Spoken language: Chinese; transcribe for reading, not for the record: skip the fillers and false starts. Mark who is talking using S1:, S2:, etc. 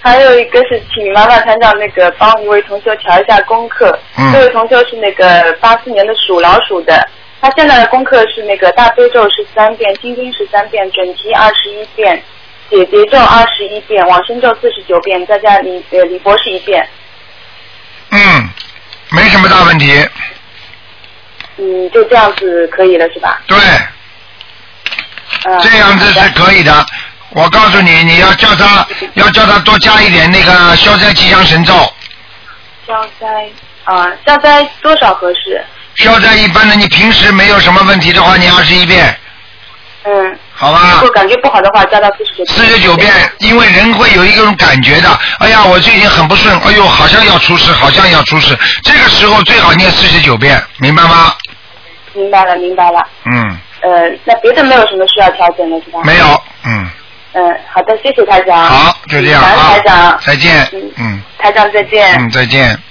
S1: 还有一个是请麻烦团长那个帮一位同学调一下功课。这位同学是那个84年的属老鼠的，他现在的功课是那个大悲咒13遍，心经13遍，准提21遍，解结咒21遍，往生咒49遍，再加礼佛是1遍。
S2: 没什么大问题。
S1: 就这样子可以了是吧？
S2: 对。这样子是可以的。我告诉你，你要叫他多加一点那个消灾吉祥神咒。
S1: 消灾多少合适？
S2: 消灾一般的，你平时没有什么问题的话，你21遍。好吧。
S1: 如果感觉不好的话，加到
S2: 49遍，因为人会有一种感觉的，哎呀，我最近很不顺，哎呦，好像要出事，这个时候最好念49遍，明白吗？
S1: 明白了。那别的没有什么需要调整的是吧？
S2: 没有。
S1: 好的，谢谢台长。
S2: 好，就这样啊。
S1: 台长，
S2: 再见。
S1: 台长再见。
S2: 再见。